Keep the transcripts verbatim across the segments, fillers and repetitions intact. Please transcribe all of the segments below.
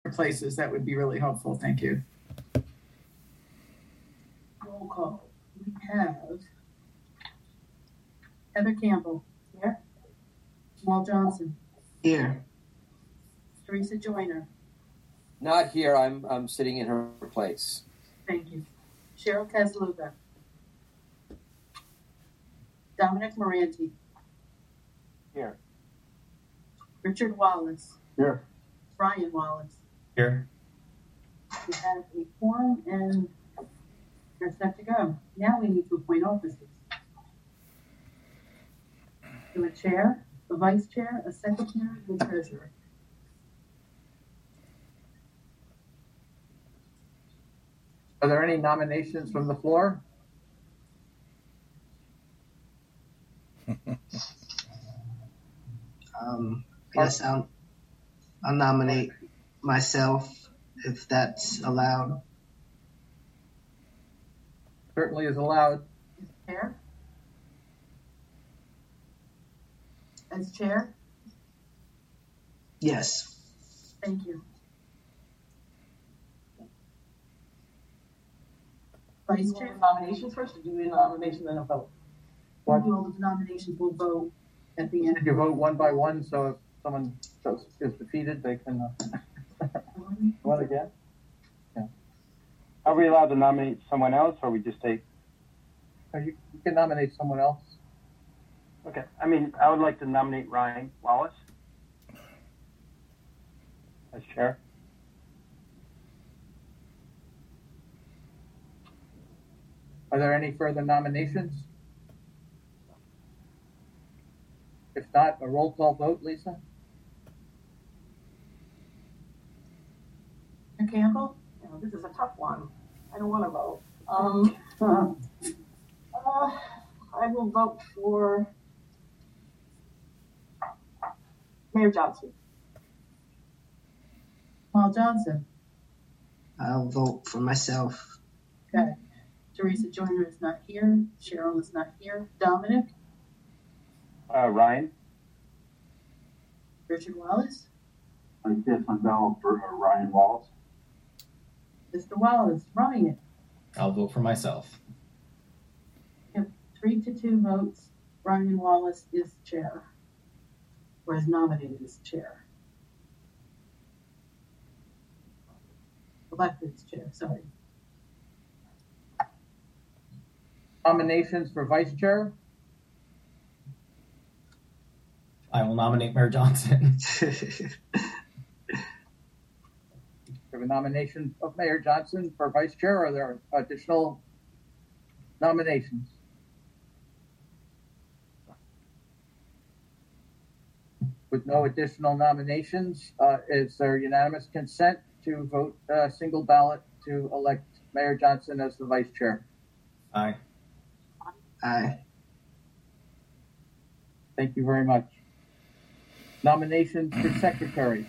places, that would be really helpful. Thank you. Roll call. We have Heather Campbell. Here. Jamal Johnson. Here. Teresa Joyner. Not here. I'm I'm sitting in her place. Thank you. Cheryl Kasluga. Dominic Moranti. Here. Richard Wallace. Here. Brian Wallace. Here. We have a quorum and we're set to go. Now we need to appoint officers. To a chair, a vice chair, a secretary, and a treasurer. Are there any nominations from the floor? Um, I guess I'll, I'll nominate myself if that's allowed. Certainly is allowed. Chair? As chair? Yes. Thank you. Vice chair? Nominations first, or do we do nominations and a vote? We'll do all the nominations, we'll vote at the end. Did you vote one by one, so if someone is defeated, they can uh, vote again? Yeah. Are we allowed to nominate someone else, or we just take? Or you, you can nominate someone else. Okay. I mean, I would like to nominate Ryan Wallace as chair. Are there any further nominations? If not, a roll call vote, Lisa? Campbell? You know, this is a tough one. I don't want to vote. Um, uh, I will vote for Mayor Johnson. Paul Johnson. I'll vote for myself. Okay. Teresa Joyner is not here. Cheryl is not here. Dominic? Uh, Ryan. Richard Wallace? I guess I'm down for uh, Ryan Wallace. Mister Wallace. Ryan? I'll vote for myself. We have three to two votes. Ryan Wallace is chair, or is nominated as chair. Elected as chair, sorry. Nominations for vice chair? I will nominate Mayor Johnson. We have a nomination of Mayor Johnson for vice chair. Are there additional nominations? With no additional nominations, uh, is there unanimous consent to vote uh, single ballot to elect Mayor Johnson as the vice chair? Aye. Aye. Thank you very much. Nominations for secretary.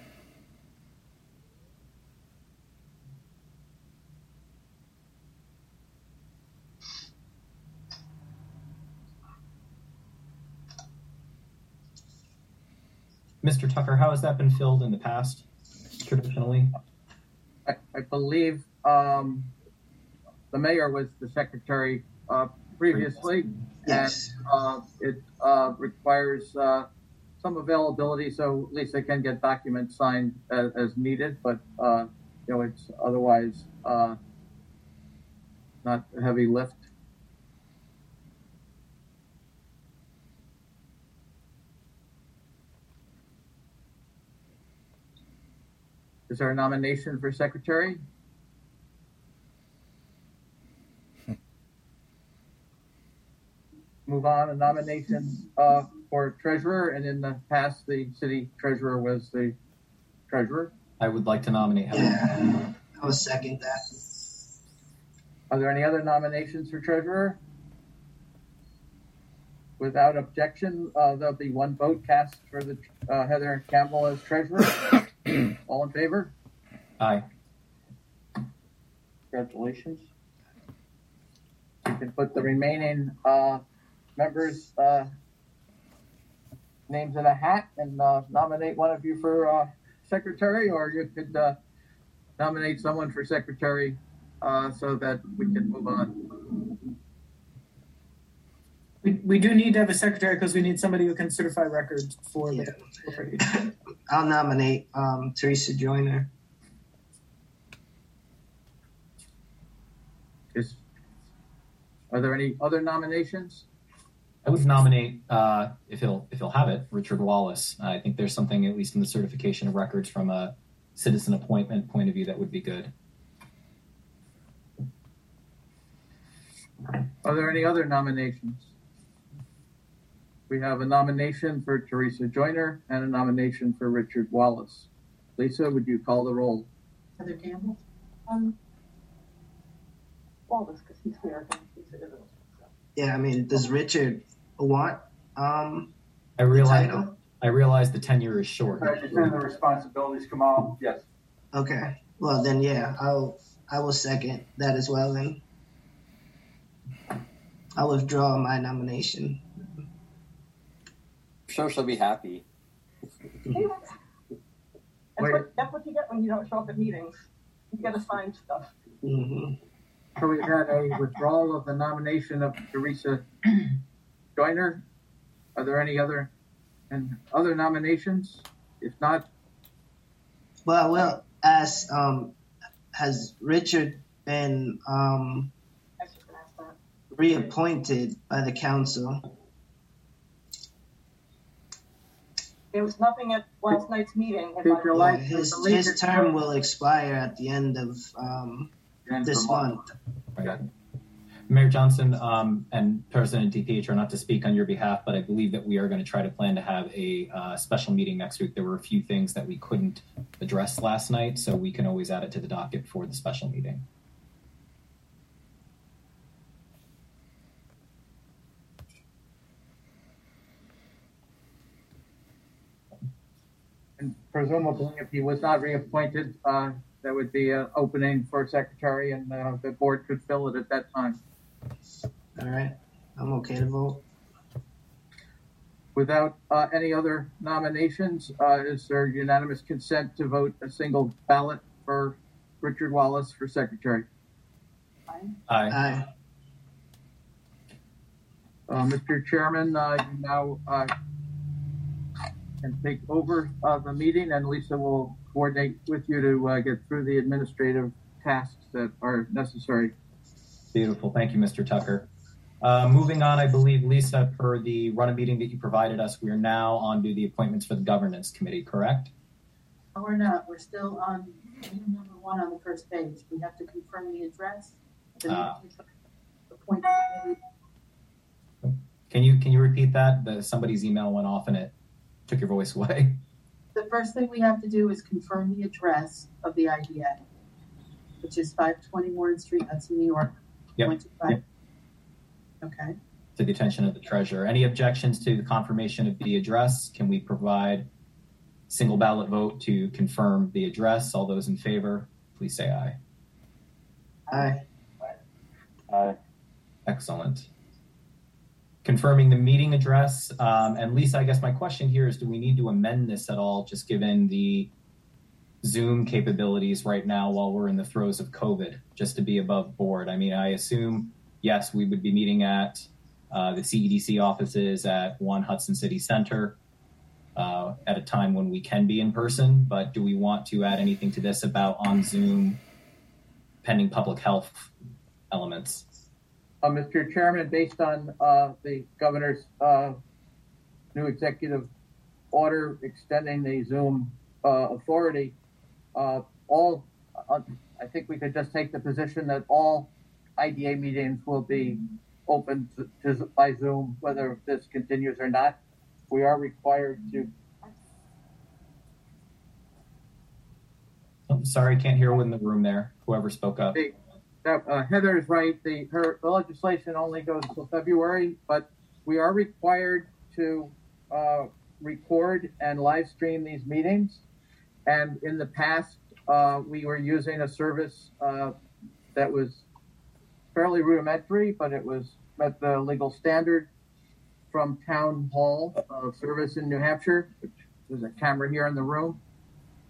Mister Tucker, how has that been filled in the past, traditionally? I, I believe um, the mayor was the secretary uh, previously, Yes. and uh, it uh, requires uh, some availability, so Lisa can get documents signed as, as needed, but uh, you know, it's otherwise uh, not a heavy lift. Is there a nomination for secretary? Move on, a nomination uh, for treasurer, and in the past, the city treasurer was the treasurer. I would like to nominate Heather. Yeah. I will second that. Are there any other nominations for treasurer? Without objection, uh, there'll be one vote cast for the uh, Heather Campbell as treasurer. All in favor? Aye. Congratulations. You can put the remaining uh, members' uh, names in a hat and uh, nominate one of you for uh, secretary, or you could uh, nominate someone for secretary uh, so that we can move on. We, we do need to have a secretary because we need somebody who can certify records for Yeah. the corporation. I'll nominate um, Teresa Joyner. Is are there any other nominations? I would nominate, uh, if he'll if he'll have it, Richard Wallace. I think there's something, at least in the certification of records, from a citizen appointment point of view, that would be good. Are there any other nominations? We have a nomination for Teresa Joyner and a nomination for Richard Wallace. Lisa, would you call the roll? Heather Campbell? Um, Wallace, because he's here. He's a different. Yeah, I mean, does Richard want um, I the realize title? I realize the tenure is short. I understand the responsibilities come out. Yes. Okay. Well, then, yeah, I'll I will second that as well. Then I'll withdraw my nomination. I'm sure she'll be happy. That's what, that's what you get when you don't show up at meetings. You gotta sign stuff. hmm So we've had a withdrawal of the nomination of Teresa Joyner. Are there any other and other nominations? If not, Well, I will ask. Um, has Richard been um, I was just gonna ask that. reappointed by the council? There was nothing at last night's meeting. in Did my- your Well, life- his the latest his term term- will expire at the end of um, And this Vermont. month. Right. Mayor Johnson um, and President D P H are not to speak on your behalf, but I believe that we are going to try to plan to have a uh, special meeting next week. There were a few things that we couldn't address last night, so we can always add it to the docket for the special meeting. and presumably, if he was not reappointed, uh, there would be an opening for secretary, and uh, the board could fill it at that time. All right, I'm okay to vote. Without uh, any other nominations, uh, is there unanimous consent to vote a single ballot for Richard Wallace for secretary? Aye. Aye. Uh, Mister Chairman, uh, you now uh, can take over uh, the meeting, and Lisa will coordinate with you to uh, get through the administrative tasks that are necessary. Beautiful. Thank you, Mister Tucker. Uh, moving on, I believe, Lisa, per the run of meeting that you provided us, we are now on to the appointments for the governance committee, correct? No, we're not. We're still on item number one on the first page. We have to confirm the address. The Ah. appointed committee. Can you can you repeat that? The, somebody's email went off and it took your voice away. The first thing we have to do is confirm the address of the I D A, which is five twenty Warren Street, Hudson, New York. Yep. one two five. Yep. Okay. To the attention of the treasurer. Any objections to the confirmation of the address? Can we provide single ballot vote to confirm the address? All those in favor, please say aye. Aye. Aye. Excellent. Confirming the meeting address. Um, and Lisa, I guess my question here is, do we need to amend this at all, just given the Zoom capabilities right now while we're in the throes of COVID, just to be above board? I mean, I assume, yes, we would be meeting at uh, the C E D C offices at One Hudson City Center uh, at a time when we can be in person, but do we want to add anything to this about on Zoom pending public health elements? Uh, Mister Chairman, based on uh, the governor's uh, new executive order extending the Zoom uh, authority, uh, all uh, I think we could just take the position that all I D A meetings will be open to, to, by Zoom, whether this continues or not. We are required to. Oh, sorry, can't hear in the room there. Whoever spoke up. The, Uh, Heather is right. The her the legislation only goes until February, but we are required to uh, record and live stream these meetings. And in the past, uh, we were using a service uh, that was fairly rudimentary, but it was met the legal standard from Town Hall uh, Service in New Hampshire, which there's a camera here in the room.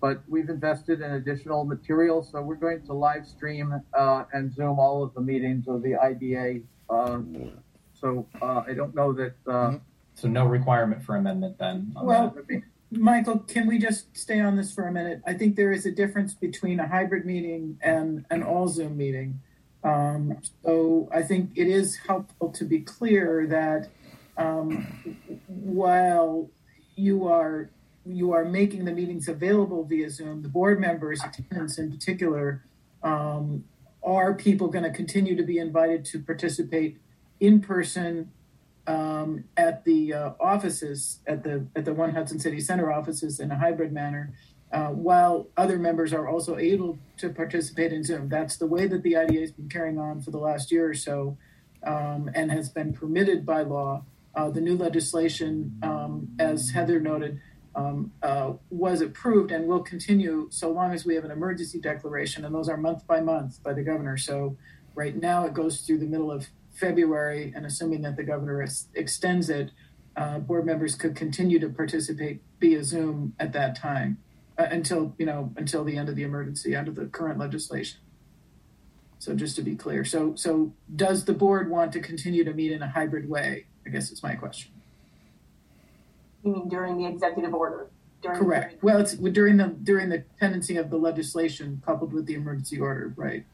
but we've invested in additional materials, so we're going to live stream uh, and Zoom all of the meetings of the I D A. Uh, so uh, I don't know that. Uh, So no requirement for amendment then? On Well, that. Michael, can we just stay on this for a minute? I think there is a difference between a hybrid meeting and an all Zoom meeting. Um, so I think it is helpful to be clear that um, while you are you are making the meetings available via Zoom, the board members, attendants in particular, um, are people going to continue to be invited to participate in person um, at the uh, offices, at the at the One Hudson City Center offices in a hybrid manner, uh, while other members are also able to participate in Zoom. That's the way that the I D A has been carrying on for the last year or so, um, and has been permitted by law. Uh, the new legislation, um, as Heather noted, um, uh, was approved and will continue so long as we have an emergency declaration, and those are month by month by the governor. So right now it goes through the middle of February, and assuming that the governor ex- extends it, uh, board members could continue to participate via Zoom at that time uh, until, you know, until the end of the emergency under the current legislation. So just to be clear, so so does the board want to continue to meet in a hybrid way? I guess is my question. You mean during the executive order? During Correct. Well, it's during the during the pendency of the legislation coupled with the emergency order, right?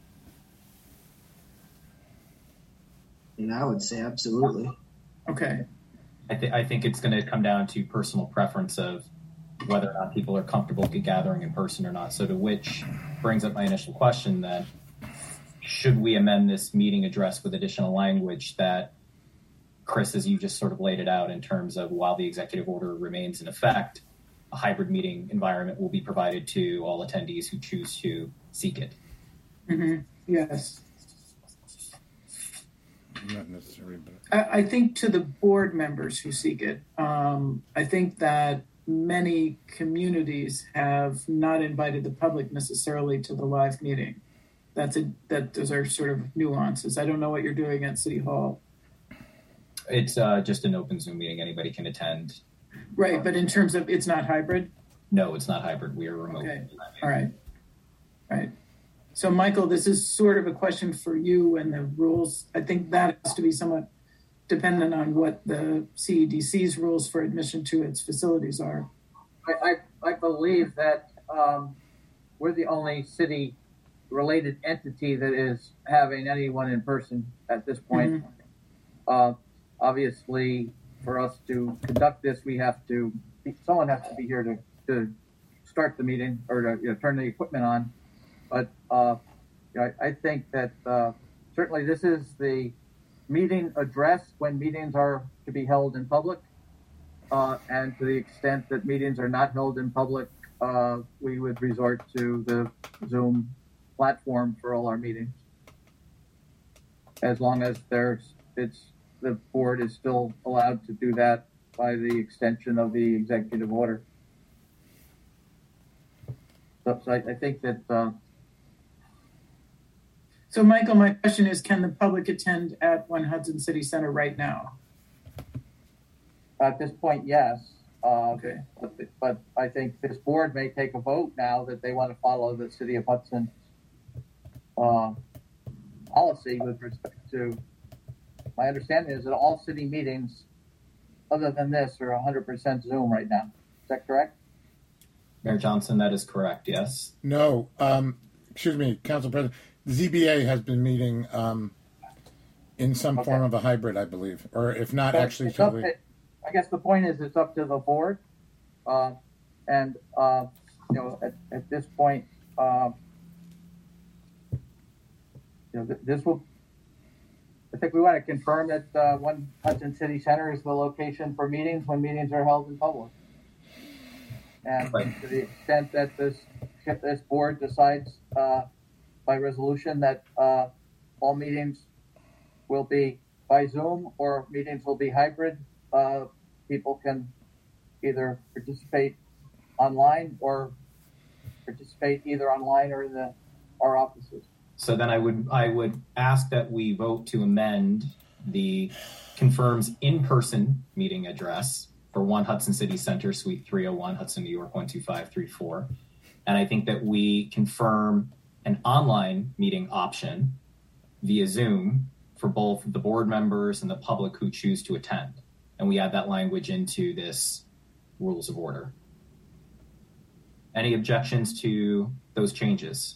And I would say absolutely. Okay. I, th- I think it's going to come down to personal preference of whether or not people are comfortable gathering in person or not. So to which brings up my initial question then, should we amend this meeting address with additional language that, Chris, as you just sort of laid it out in terms of while the executive order remains in effect, a hybrid meeting environment will be provided to all attendees who choose to seek it? Mm-hmm. Yes. Not necessary, but I, I think to the board members who seek it, um, I think that many communities have not invited the public necessarily to the live meeting. That's a, that those are sort of nuances. I don't know what you're doing at City Hall. It's uh, just an open Zoom meeting. Anybody can attend. Right, but in terms of it's not hybrid? No, it's not hybrid. We are remote. Okay, all right, right. So, Michael, this is sort of a question for you and the rules. I think that has to be somewhat dependent on what the C E D C's rules for admission to its facilities are. I, I, I believe that um, we're the only city-related entity that is having anyone in person at this point. Mm-hmm. Uh, obviously, for us to conduct this, we have to, someone has to be here to, to start the meeting or to, you know, turn the equipment on. But uh, I, I think that uh, certainly this is the meeting address when meetings are to be held in public. Uh, and to the extent that meetings are not held in public, uh, we would resort to the Zoom platform for all our meetings. As long as there's, it's, the board is still allowed to do that by the extension of the executive order. So, so I, I think that uh, So, Michael, my question is, can the public attend at One Hudson City Center right now? at this point, yes. Uh, Okay. but, but I think this board may take a vote now that they want to follow the City of Hudson uh, policy with respect to, my understanding is that all city meetings other than this are one hundred percent Zoom right now. Is that correct? Mayor Johnson, that is correct, yes. no. Um, excuse me, Council President. The Z B A has been meeting um, in some Okay. form of a hybrid, I believe, or if not, But actually, it's up totally. to- I guess the point is it's up to the board. Uh, and, uh, you know, at, at this point, uh, you know, th- this will, I think we want to confirm that uh, One Hudson City Center is the location for meetings when meetings are held in public. And Right. to the extent that this, if this board decides uh, by resolution that uh, all meetings will be by Zoom or meetings will be hybrid, uh, people can either participate online or participate either online or in the our offices. So then I would I would ask that we vote to amend the confirms in-person meeting address for one Hudson City Center, Suite three oh one, Hudson, New York, one two five three four. And I think that we confirm an online meeting option via Zoom for both the board members and the public who choose to attend. And we add that language into this rules of order. Any objections to those changes?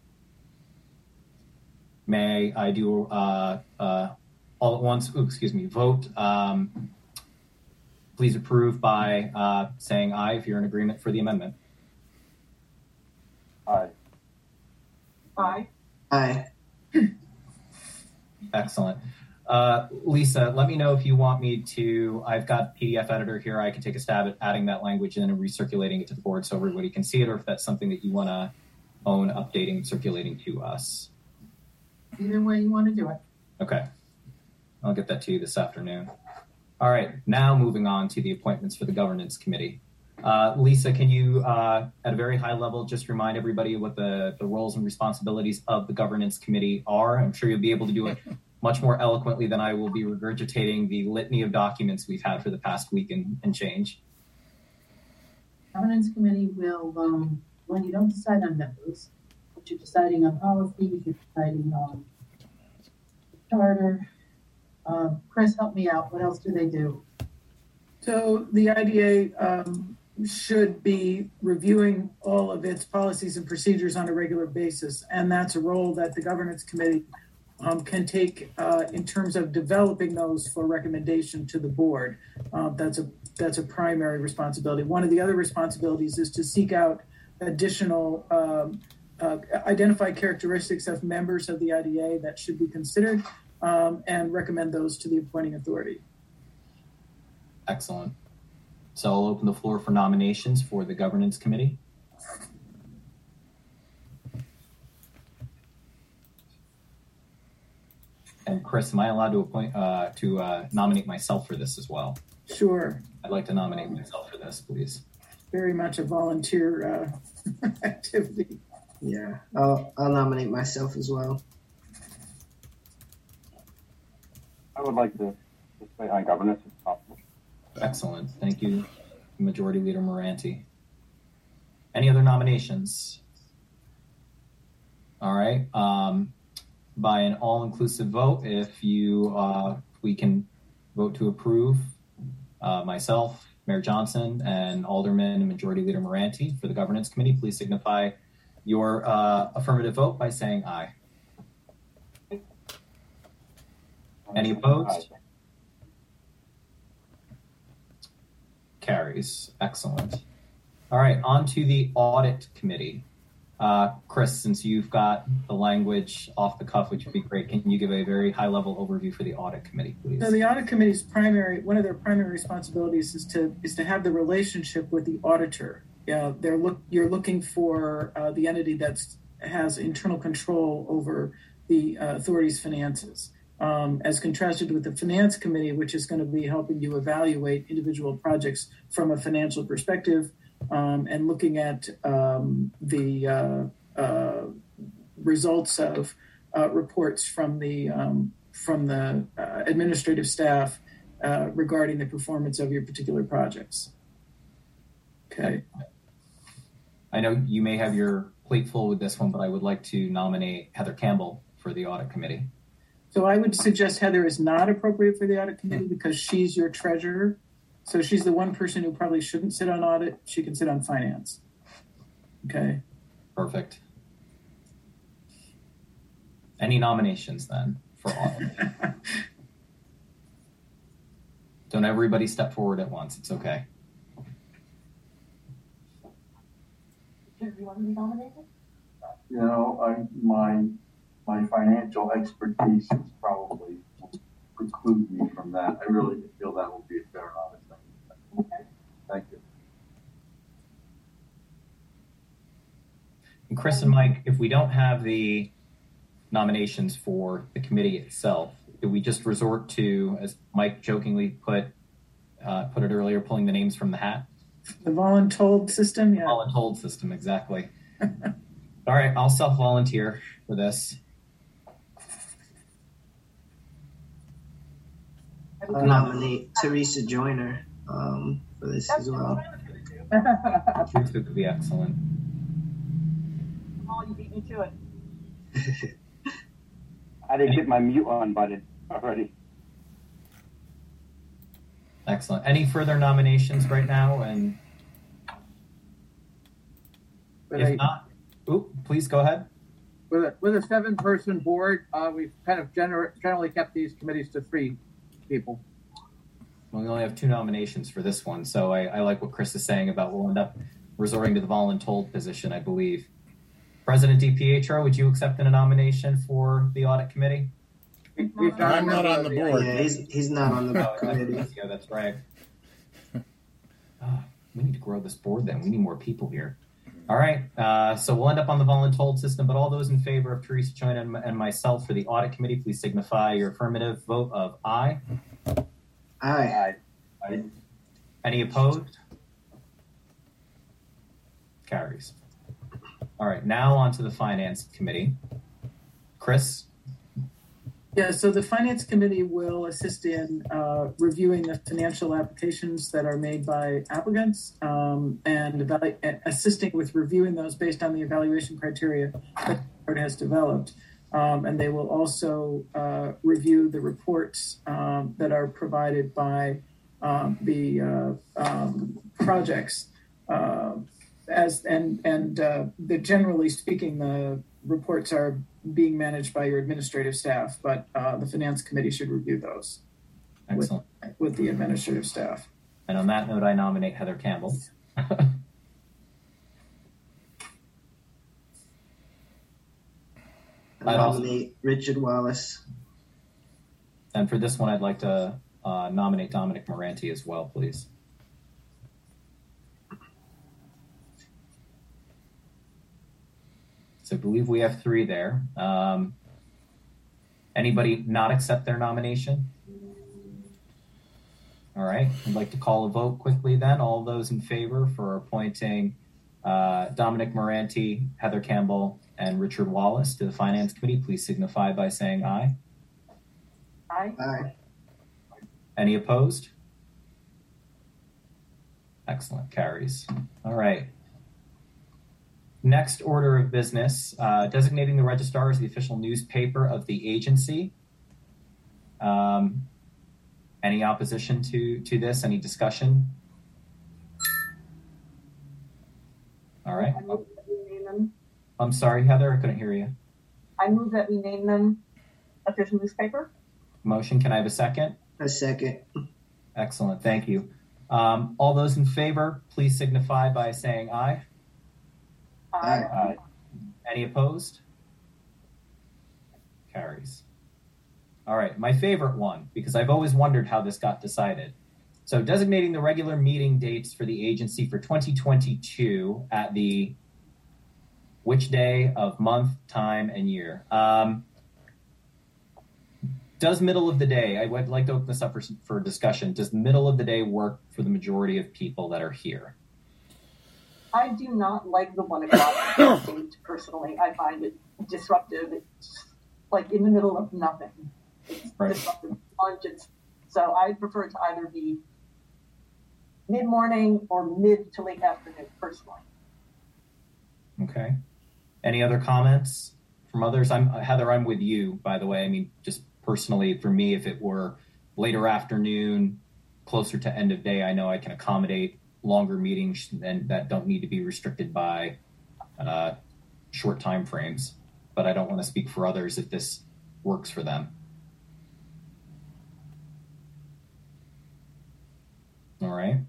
May I do uh, uh, all at once, ooh, excuse me, vote. Um, please approve by uh, saying aye if you're in agreement for the amendment. Aye. Aye. Aye. Excellent. Uh, Lisa, let me know if you want me to, I've got P D F editor here. I can take a stab at adding that language in and recirculating it to the board so everybody can see it, or if that's something that you want to own, updating, and circulating to us. Either way you want to do it. Okay. I'll get that to you this afternoon. All right. Now moving on to the appointments for the governance committee. Uh, Lisa, can you, uh, at a very high level, just remind everybody what the, the roles and responsibilities of the governance committee are? I'm sure you'll be able to do it much more eloquently than I will be regurgitating the litany of documents we've had for the past week and, and change. Governance committee will, um, when you don't decide on members, but you're deciding on policies, you're deciding on charter. Uh, Chris, help me out. What else do they do? So the I D A um, should be reviewing all of its policies and procedures on a regular basis, and that's a role that the governance committee um, can take uh, in terms of developing those for recommendation to the board. Uh, that's a that's a primary responsibility. One of the other responsibilities is to seek out additional um, uh, identify characteristics of members of the I D A that should be considered um, and recommend those to the appointing authority. Excellent. So I'll open the floor for nominations for the governance committee. And Chris, am I allowed to appoint uh, to uh, nominate myself for this as well? Sure. I'd like to nominate myself for this, please. Very much a volunteer uh, activity. Yeah, I'll, I'll nominate myself as well. I would like to stay on governance if possible. Excellent. Thank you, Majority Leader Moranti. Any other nominations? All right. Um, by an all-inclusive vote, if you, uh, we can vote to approve uh, myself, Mayor Johnson, and Alderman and Majority Leader Moranti for the Governance Committee, please signify your uh, affirmative vote by saying aye. Any opposed? Aye. Carries. Excellent. All right, on to the Audit Committee. Uh, Chris, since you've got the language off the cuff, which would be great, can you give a very high-level overview for the Audit Committee, please? So the Audit Committee's primary, one of their primary responsibilities is to is to have the relationship with the auditor. Yeah, they're look you're looking for uh, the entity that has internal control over the uh, authority's finances, um, as contrasted with the Finance Committee, which is going to be helping you evaluate individual projects from a financial perspective. Um, and looking at um, the uh, uh, results of uh, reports from the um, from the uh, administrative staff uh, regarding the performance of your particular projects. Okay. I know you may have your plate full with this one, but I would like to nominate Heather Campbell for the Audit Committee. So I would suggest Heather is not appropriate for the Audit Committee because she's your treasurer. So she's the one person who probably shouldn't sit on audit. She can sit on finance. Okay. Perfect. Any nominations then for audit? Don't everybody step forward at once. It's okay. Do you want to be nominated? You know, I, my, my financial expertise is probably preclude me from that. I really feel that will be a fair honest thing. Okay. Thank you. And Chris and Mike, if we don't have the nominations for the committee itself, do we just resort to, as Mike jokingly put uh, put it earlier, pulling the names from the hat? The voluntold system, yeah. Voluntold system, exactly. All right, I'll self-volunteer for this. I'll nominate Teresa Joyner. um, for this That's as what well. I was gonna do. Truth would be excellent. Oh, you beat me to it. I didn't get my mute on button already. Excellent. Any further nominations right now? And With if a, not, oop, please go ahead. with a, with a seven-person board, uh, we've kind of gener- generally kept these committees to three people. Well, we only have two nominations for this one, so I, I like what Chris is saying about we'll end up resorting to the voluntold position, I believe. President DiPietro, would you accept a nomination for the audit committee? He- he's I'm a not member on of the board. Yeah, he's he's not on the Oh, committee. that's, yeah, that's right. Oh, we need to grow this board then. We need more people here. All right, uh, so we'll end up on the voluntold system, but all those in favor of Teresa Choina and, and myself for the audit committee, please signify your affirmative vote of aye. Aye. I, Any opposed? Carries. All right, now on to the finance committee. Chris? Yeah, so the Finance Committee will assist in uh, reviewing the financial applications that are made by applicants um, and evalu- assisting with reviewing those based on the evaluation criteria that the board has developed. Um, and they will also uh, review the reports um, that are provided by um, the uh, um, projects. Uh, as and and uh, the generally speaking, the reports are being managed by your administrative staff, but uh, the Finance Committee should review those Excellent. with, with the administrative staff. And on that note, I nominate Heather Campbell. I I'd also- nominate Richard Wallace. And for this one, I'd like to uh, nominate Dominic Moranti as well, please. So I believe we have three there. Um, anybody not accept their nomination? All right, I'd like to call a vote quickly then. All those in favor for appointing uh, Dominic Moranti, Heather Campbell, and Richard Wallace to the Finance Committee, please signify by saying aye. Aye. Aye. Any opposed? Excellent, carries. All right. Next order of business, uh, designating the Registrar as the official newspaper of the agency. Um, any opposition to, to this? Any discussion? All right. I move that we name them. I'm sorry, Heather, I couldn't hear you. I move that we name them official newspaper. Motion, can I have a second? A second. Excellent, thank you. Um, all those in favor, please signify by saying aye. Aye. I, Any opposed? Carries. All right, my favorite one, because I've always wondered how this got decided. So designating the regular meeting dates for the agency for twenty twenty-two at the which day of month, time, and year. Um, does middle of the day, I would like to open this up for, for discussion. Does middle of the day work for the majority of people that are here? I do not like the one o'clock date personally. I find it disruptive. It's like in the middle of nothing. It's Right. disruptive lunch. It's, so I prefer it to either be mid morning or mid to late afternoon personally. Okay. Any other comments from others? I'm Heather, I'm with you, by the way. I mean, just personally for me, if it were later afternoon, closer to end of day, I know I can accommodate longer meetings and that don't need to be restricted by uh, short time frames. But I don't want to speak for others if this works for them. All right.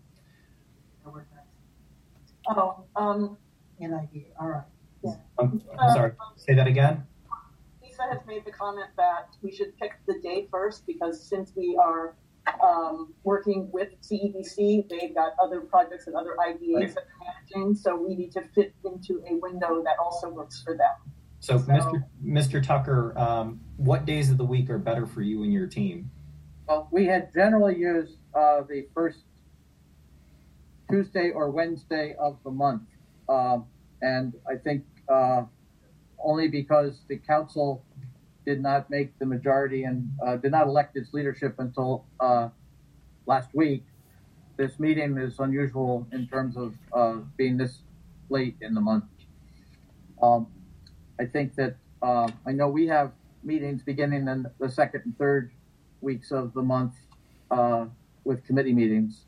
Oh, um, N I D, all right. I'm, I'm sorry. Say that again. Lisa has made the comment that we should pick the day first because since we are um, working with C E B C, they've got other projects and other I D As Right. that they're managing, so we need to fit into a window that also works for them. So, So- Mister Mister Tucker, um, what days of the week are better for you and your team? Well, we had generally used uh, the first Tuesday or Wednesday of the month. Um, and I think uh, only because the council did not make the majority and uh, did not elect its leadership until uh, last week, this meeting is unusual in terms of uh, being this late in the month. Um, I think that uh, I know we have meetings beginning in the second and third weeks of the month uh, with committee meetings.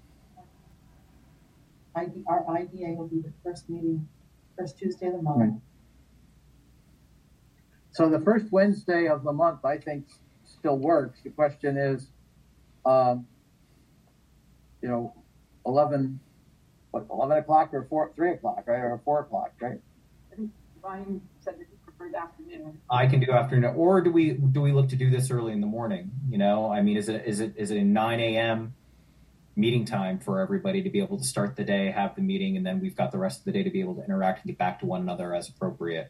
I D, our I D A will be the first meeting, first Tuesday of the month. Right. So the first Wednesday of the month, I think, still works. The question is, um, you know, eleven, what, eleven o'clock or four, three o'clock, right, or four o'clock, right? I think Ryan said that he preferred afternoon. I can do afternoon, or do we do we look to do this early in the morning? You know, I mean, is it is it is it a nine a.m. meeting time for everybody to be able to start the day, have the meeting, and then we've got the rest of the day to be able to interact and get back to one another as appropriate?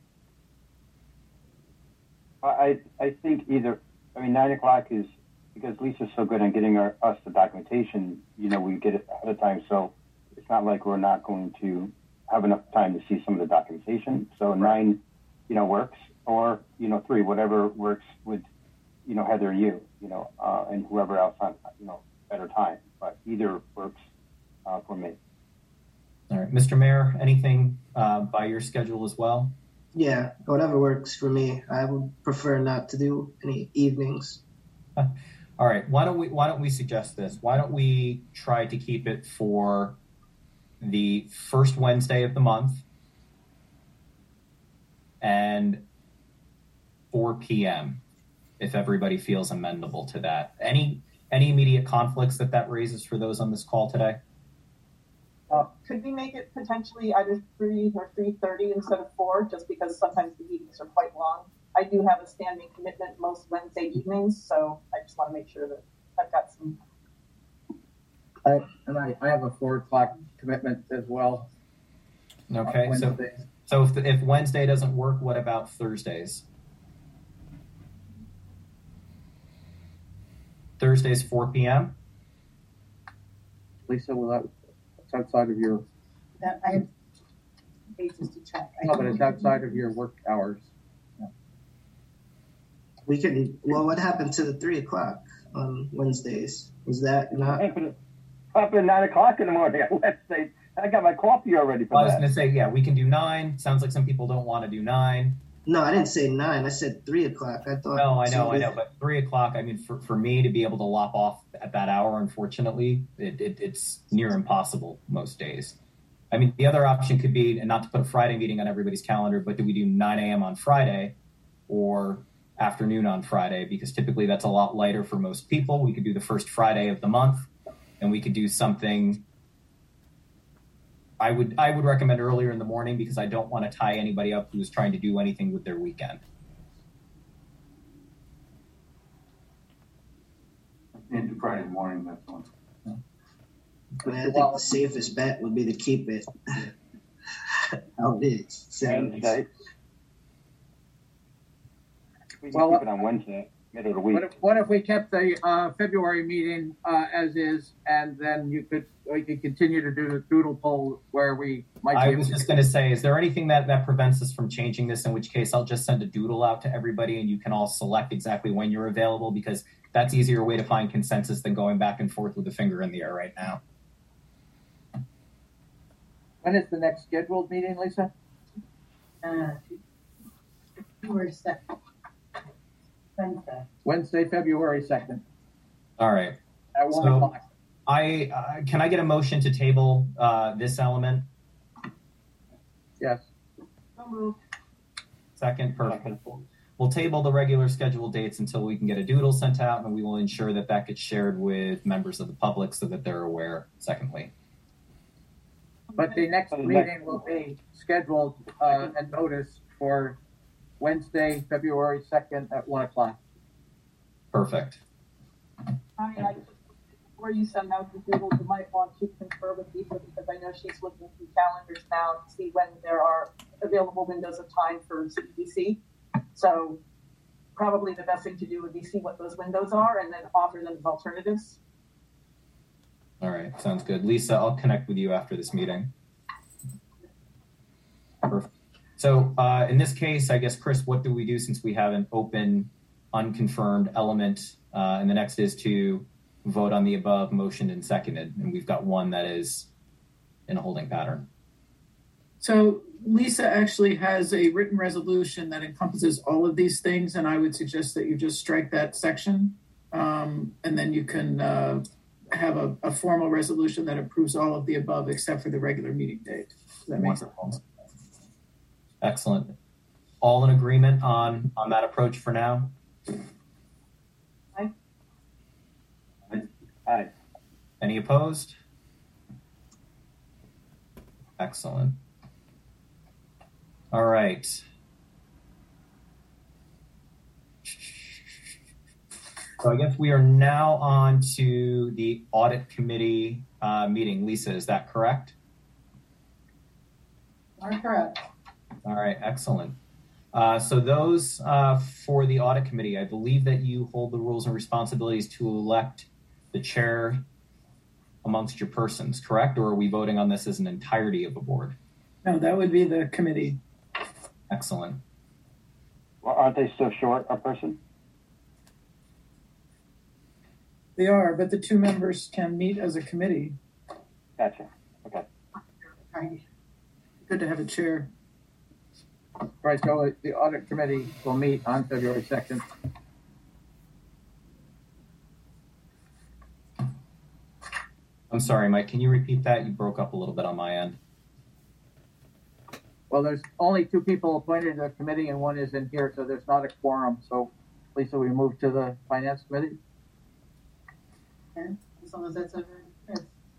I I think either. I mean, nine o'clock is because Lisa's so good on getting our, us the documentation. You know, we get it ahead of time, so it's not like we're not going to have enough time to see some of the documentation. So nine, you know, works, or you know, three, whatever works with, you know, Heather, you, you know, uh, and whoever else on, you know, better time. But either works uh, for me. All right, Mister Mayor, anything uh, by your schedule as well? Yeah, whatever works for me. I would prefer not to do any evenings. All right, why don't we why don't we suggest this? Why don't we try to keep it for the first Wednesday of the month and four p.m. if everybody feels amenable to that. Any any immediate conflicts that that raises for those on this call today? Uh, could we make it potentially either three or three thirty instead of four, just because sometimes the meetings are quite long? I do have a standing commitment most Wednesday evenings, so I just want to make sure that I've got some. I, and I, I have a four o'clock commitment as well. Okay, so so if the, if Wednesday doesn't work, what about Thursdays? Thursdays four p.m. Lisa, will that? Outside of your that I have pages to check. I no, but it's outside of your work hours. Yeah. We can. Well, what happened to the three o'clock on Wednesdays? Was that not? Up at nine o'clock in the morning on Wednesday. I got my coffee already for well, that. I was going to say, yeah, we can do nine. Sounds like some people don't want to do nine. No, I didn't say nine. I said three o'clock. I thought. No, I know, I know. But three o'clock, I mean, for, for me to be able to lop off at that hour, unfortunately, it, it, it's near impossible most days. I mean, the other option could be, and not to put a Friday meeting on everybody's calendar, but do we do nine a.m. on Friday or afternoon on Friday? Because typically that's a lot lighter for most people. We could do the first Friday of the month, and we could do something. I would I would recommend earlier in the morning because I don't want to tie anybody up who is trying to do anything with their weekend. Into Friday morning, that's one. I, mean, I think the safest bet would be to keep it how it is. Wednesday. We can Well, keep it on Wednesday, middle of the week. What if, what if we kept the uh, February meeting uh, as is, and then you could we could continue to do the doodle poll where we might. I be was just going to say, is there anything that, that prevents us from changing this? In which case, I'll just send a doodle out to everybody, and you can all select exactly when you're available, because that's easier way to find consensus than going back and forth with a finger in the air right now. When is the next scheduled meeting, Lisa? Uh, February second. Wednesday. Wednesday, February second. All right. At one So, o'clock. I uh, can I get a motion to table uh, this element? Yes. So moved. Second, perfect. We'll table the regular scheduled dates until we can get a doodle sent out, and we will ensure that that gets shared with members of the public so that they're aware. Secondly, But the next meeting will be scheduled uh, and noticed for Wednesday, February second at one o'clock. perfect. I, I, before you send out the doodle, you might want to confer with Lisa, because I know she's looking through calendars now to see when there are available windows of time for C E D C. So probably the best thing to do would be see what those windows are and then offer them as alternatives. All right, sounds good. Lisa, I'll connect with you after this meeting. Perfect. So uh, in this case, I guess, Chris, what do we do since we have an open, unconfirmed element? Uh, and the next is to vote on the above motioned and seconded, and we've got one that is in a holding pattern. So Lisa actually has a written resolution that encompasses all of these things, and I would suggest that you just strike that section, um, and then you can uh, have a, a formal resolution that approves all of the above except for the regular meeting date. Does that make sense? Excellent. All in agreement on on that approach for now? Aye. Aye. Any opposed? Excellent. All right. So I guess we are now on to the audit committee uh, meeting. Lisa, is that correct? Are correct. All right, excellent. Uh, so those uh, for the audit committee, I believe that you hold the rules and responsibilities to elect the chair amongst your persons, correct? Or are we voting on this as an entirety of the board? No, that would be the committee. Excellent. Well, aren't they still short a person? They are, but the two members can meet as a committee. Gotcha. Okay. Good to have a chair. Right, so the audit committee will meet on February second. I'm sorry, Mike, can you repeat that? You broke up a little bit on my end. Well, there's only two people appointed to the committee and one is in here, so there's not a quorum. So, Lisa, we move to the finance committee. Okay. As long as that's over. Yes.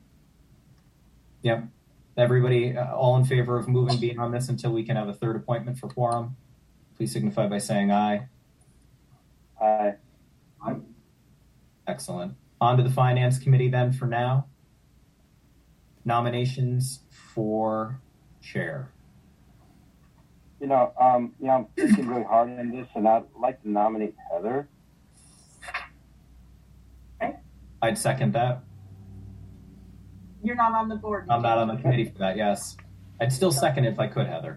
Yep. Everybody, uh, all in favor of moving beyond this until we can have a third appointment for quorum? Please signify by saying aye. Aye. Aye. Excellent. On to the finance committee then for now. Nominations for chair. You know, um, you know, I'm thinking really hard on this, and I'd like to nominate Heather. I'd second that. You're not on the board. I'm not on the committee for that, yes. I'd still second it if I could, Heather.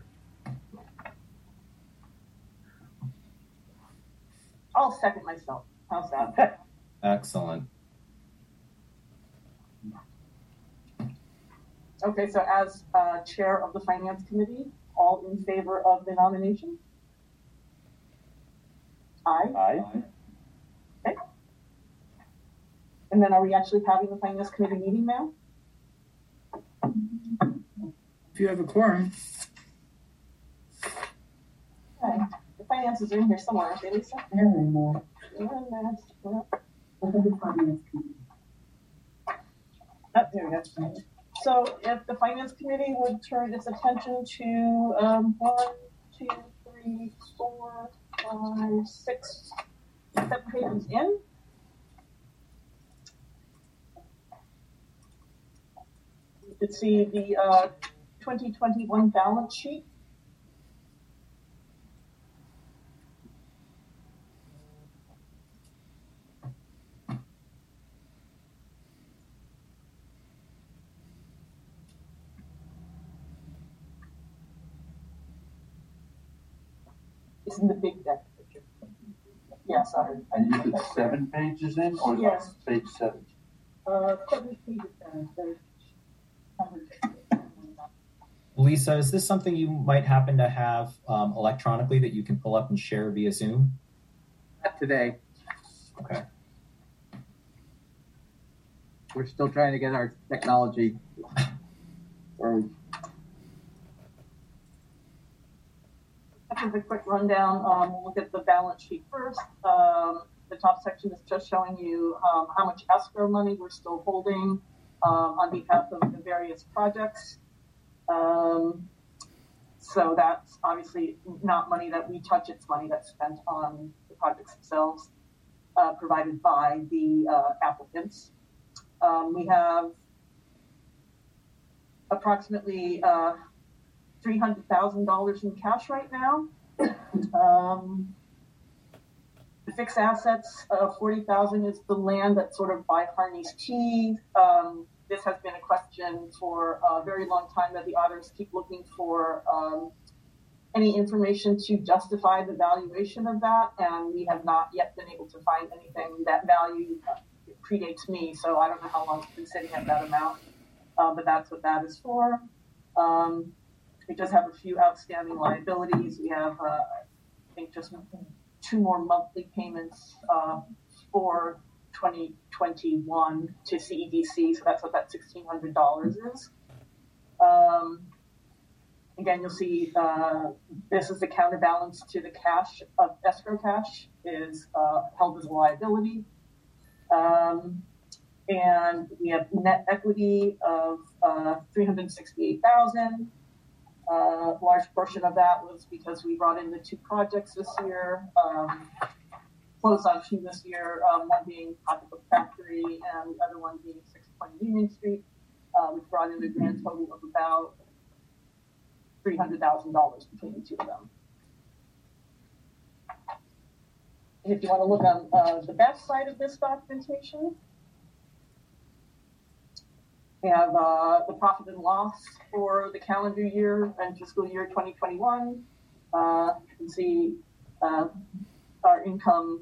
I'll second myself. How's that? Excellent. Okay, so as uh, chair of the finance committee, all in favor of the nomination? Aye. Aye. Okay. And then are we actually having the finance committee meeting now? If you have a quorum. Okay. The finances are in here somewhere, aren't they, Lisa? There anymore. Yeah, that's- yeah. Over the finance committee. Oh, there we go. So if the finance committee would turn its attention to um, one, two, three, four, five, six, seven pages in. You could see the uh, twenty twenty-one balance sheet. It's in the big deck picture. Yeah, sorry. And you put seven pages in, or is Yes. that page seven? Uh, seven pages down. There's Lisa, is this something you might happen to have um, electronically that you can pull up and share via Zoom? Not today. Okay. We're still trying to get our technology. Or Just a quick rundown. Um, we'll look at the balance sheet first. Um, the top section is just showing you um, how much escrow money we're still holding um, on behalf of the various projects. Um, so that's obviously not money that we touch. It's money that's spent on the projects themselves, uh, provided by the uh, applicants. Um, we have approximately uh, three hundred thousand dollars in cash right now. Um, the fixed assets, uh, forty thousand dollars is the land that's sort of by Harney's Key. Um, this has been a question for a very long time that the auditors keep looking for um, any information to justify the valuation of that, and we have not yet been able to find anything that value predates me, so I don't know how long it's been sitting at that amount, uh, but that's what that is for. Um, we just have a few outstanding liabilities. We have, uh, I think, just two more monthly payments uh, for twenty twenty-one to C E D C, so that's what that sixteen hundred dollars is. Um, again, you'll see uh, this is the counterbalance to the cash of escrow cash is uh, held as a liability. Um, and we have net equity of uh, three hundred sixty-eight thousand dollars. Uh, a large portion of that was because we brought in the two projects this year, um, closed on two this year, um, one being Pocketbook Factory and the other one being six twenty Union Street. Uh, we brought in a grand total of about three hundred thousand dollars between the two of them. And if you want to look on uh, the back side of this documentation, we have uh, the profit and loss for the calendar year and fiscal year twenty twenty-one. Uh, you can see uh, our income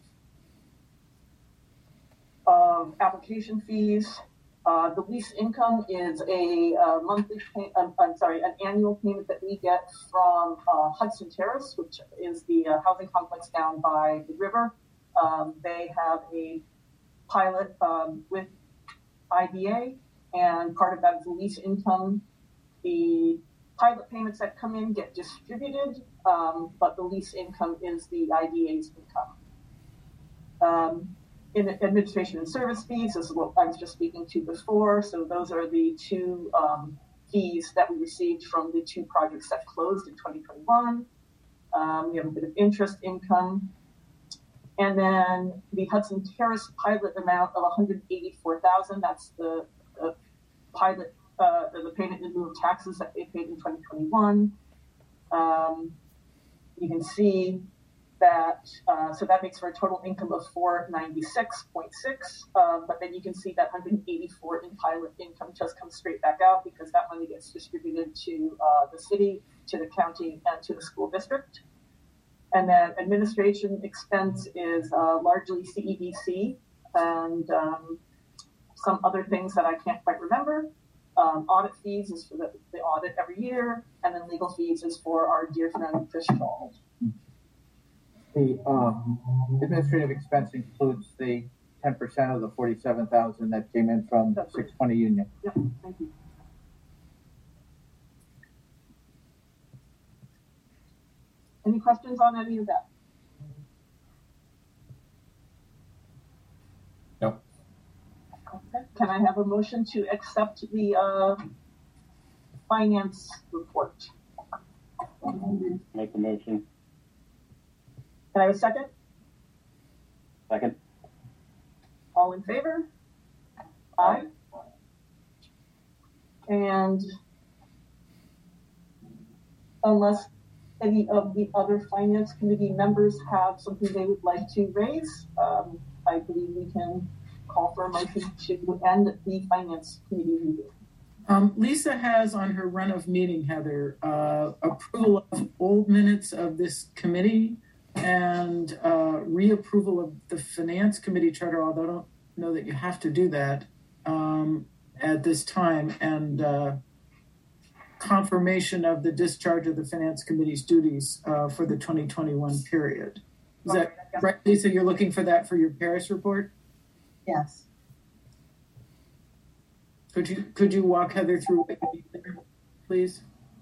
of application fees. Uh, the lease income is a uh, monthly, pay- um, I'm sorry, an annual payment that we get from uh, Hudson Terrace, which is the uh, housing complex down by the river. Um, they have a pilot um, with I D A, and part of that is the lease income. The pilot payments that come in get distributed, um, but the lease income is the I D A's income. Um, In administration and service fees, this is what I was just speaking to before. So those are the two um, fees that we received from the two projects that closed in twenty twenty-one. Um, we have a bit of interest income. And then the Hudson Terrace pilot amount of one hundred eighty-four thousand dollars, that's the, the pilot, uh, the payment in lieu of taxes that they paid in twenty twenty-one. Um, you can see that, uh, so that makes for a total income of four ninety-six point six, um, but then you can see that one hundred eighty-four in pilot income just comes straight back out because that money gets distributed to uh, the city, to the county, and to the school district. And then administration expense is uh, largely C E D C and um, some other things that I can't quite remember. Um, audit fees is for the, the audit every year, and then legal fees is for our dear friend Chris Charles. The um, administrative expense includes the ten percent of the forty-seven thousand that came in from That's six twenty Union. Yep, thank you. Any questions on any of that? No. Okay. Can I have a motion to accept the uh, finance report? Make the motion. Can I have a second? Second. All in favor? Aye. And unless any of the other finance committee members have something they would like to raise, um, I believe we can call for a motion to end the finance committee meeting. Um, Lisa has on her run of meeting, Heather, uh, approval of old minutes of this committee and uh, reapproval of the finance committee charter, although I don't know that you have to do that um, at this time, and uh, confirmation of the discharge of the finance committee's duties uh, for the twenty twenty-one period. Is that right, Lisa? You're looking for that for your Paris report? Yes. Could you could you walk Heather through what you need there, please?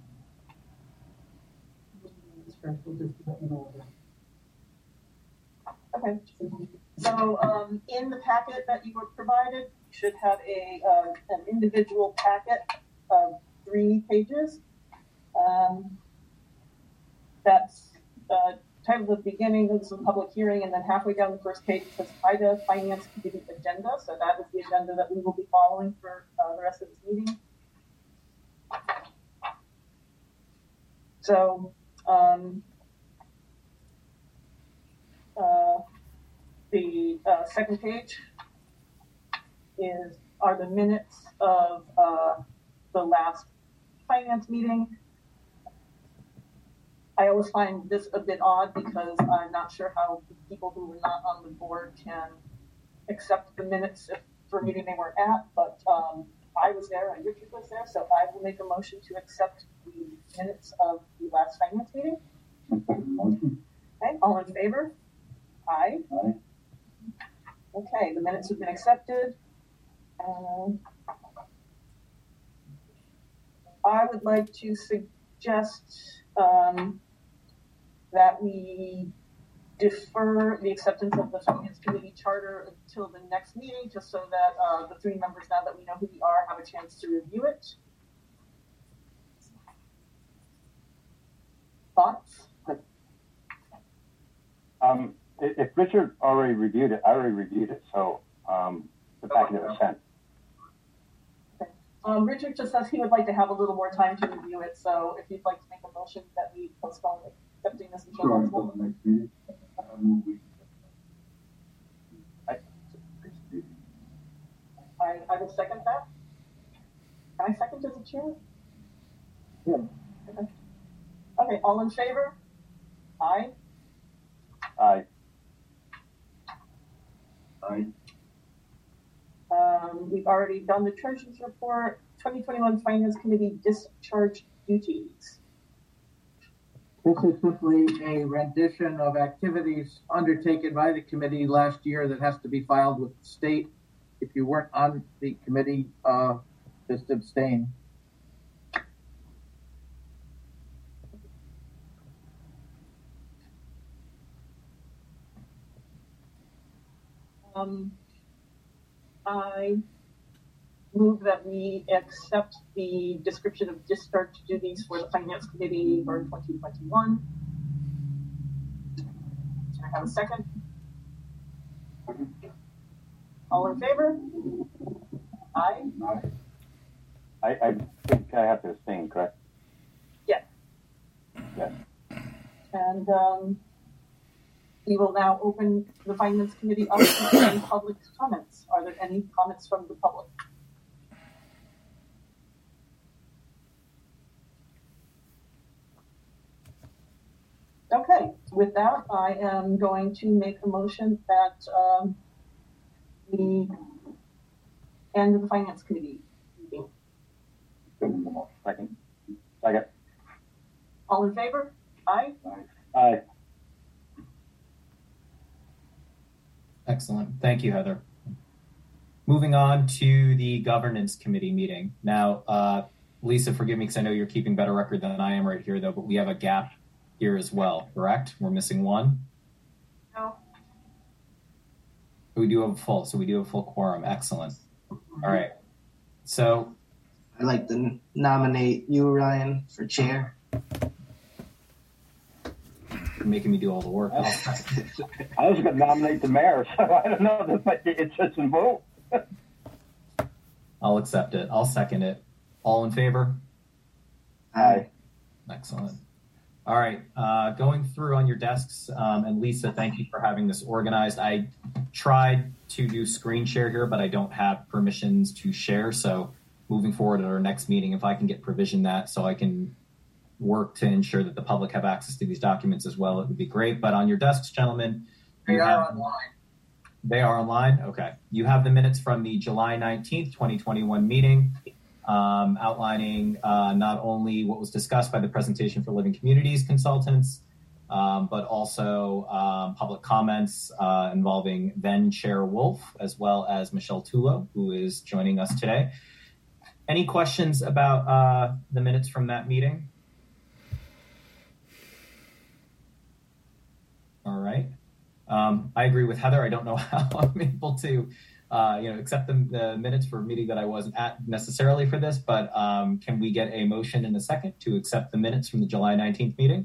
Okay. So um, in the packet that you were provided, you should have a uh, an individual packet of three pages. Um, that's uh, titled at the beginning, this is a public hearing, and then halfway down the first page it says I D A Finance Committee Agenda. So that is the agenda that we will be following for uh, the rest of this meeting. So um, uh, the uh, second page is are the minutes of uh, the last finance meeting. I always find this a bit odd because I'm not sure how people who were not on the board can accept the minutes if, for a meeting they weren't at, but um, I was there and Richard was there, so I will make a motion to accept the minutes of the last finance meeting. Okay, all in favor? Aye. Aye. Okay, the minutes have been accepted. Um, I would like to suggest um, that we defer the acceptance of the Finance Committee charter until the next meeting, just so that uh, the three members, now that we know who we are, have a chance to review it. Thoughts? Um, if if Richard already reviewed it, I already reviewed it, so um, the packet was sent. Um, Richard just says he would like to have a little more time to review it, so if you'd like to make a motion that we postpone accepting this until Sure, next until month. the next meeting. I move we- I- Next meeting. I, I will second that. Can I second as a chair? Yeah. Okay. Okay, all in favor? Aye. Aye. Aye. Um, we've already done the treasurer's report, twenty twenty-one Finance Committee discharge duties. This is simply a rendition of activities undertaken by the committee last year that has to be filed with the state. If you weren't on the committee, uh, just abstain. Um, I move that we accept the description of discharge duties for the Finance Committee for twenty twenty-one. Can I have a second? All in favor? Aye. Aye. I, I think I have to abstain, correct? Yes. Yes. And um, we will now open the Finance Committee up to any public comments. Are there any comments from the public? Okay, with that, I am going to make a motion that um, we end the Finance Committee meeting. Second. Second. All in favor? Aye. Aye. Excellent. Thank you, Heather. Moving on to the Governance Committee meeting. Now, uh, Lisa, forgive me because I know you're keeping better record than I am right here, though, but we have a gap here as well, correct? We're missing one. No. We do have a full, so we do have a full quorum. Excellent. All right. So I'd like to nominate you, Ryan, for chair. you're making me do all the work. I was going to nominate the mayor, so I don't know. This might be it's just a vote. I'll accept it. I'll second it. All in favor? Aye. Excellent. All right. Uh, going through on your desks, um, and Lisa, thank you for having this organized. I tried to do screen share here, but I don't have permissions to share. So moving forward at our next meeting, if I can get provision that so I can work to ensure that the public have access to these documents as well, it would be great. But on your desks, gentlemen, They you are have- online. They are online? Okay. You have the minutes from the July nineteenth, twenty twenty-one meeting, um, outlining uh, not only what was discussed by the Presentation for Living Communities consultants, um, but also um, public comments uh, involving then Chair Wolf, as well as Michelle Tullo, who is joining us today. Any questions about uh, the minutes from that meeting? All right. Um, I agree with Heather. I don't know how I'm able to, uh, you know, accept the, the minutes for a meeting that I wasn't at necessarily for this, but um, can we get a motion in a second to accept the minutes from the July nineteenth meeting?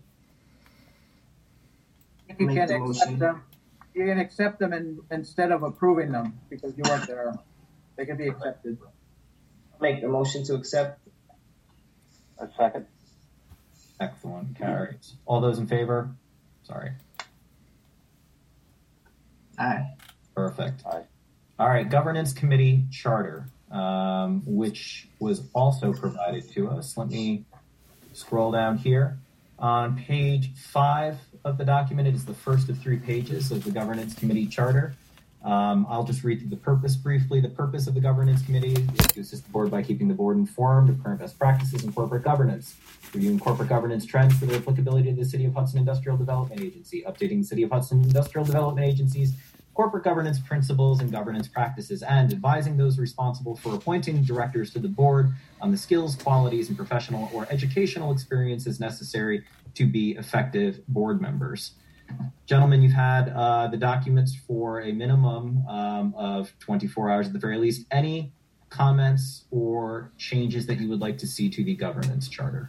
You Make can the accept motion. them. You can accept them in, instead of approving them because you weren't there. They can be accepted. Make the motion to accept. A second. Excellent. Carries. All those in favor? Sorry. Aye. Perfect. Aye. All right. Governance Committee Charter, um, which was also provided to us. Let me scroll down here. On page five of the document, it is the first of three pages of the Governance Committee Charter. Um, I'll just read through the purpose briefly. The purpose of the governance committee is to assist the board by keeping the board informed of current best practices in corporate governance, reviewing corporate governance trends for their applicability to the City of Hudson Industrial Development Agency, updating the City of Hudson Industrial Development Agency's corporate governance principles and governance practices, and advising those responsible for appointing directors to the board on the skills, qualities, and professional or educational experiences necessary to be effective board members. Gentlemen, you've had uh, the documents for a minimum um, of twenty-four hours at the very least. Any comments or changes that you would like to see to the governance charter?